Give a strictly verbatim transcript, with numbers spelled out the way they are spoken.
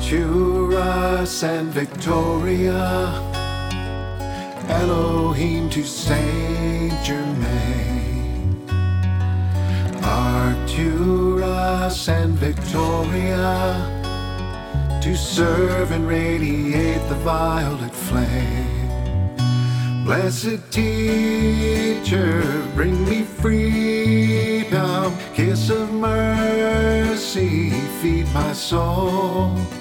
Arcturus and Victoria, Elohim to Saint Germain. Arcturus and Victoria, to serve and radiate the violet flame. Blessed teacher, bring me freedom, kiss of mercy, feed my soul.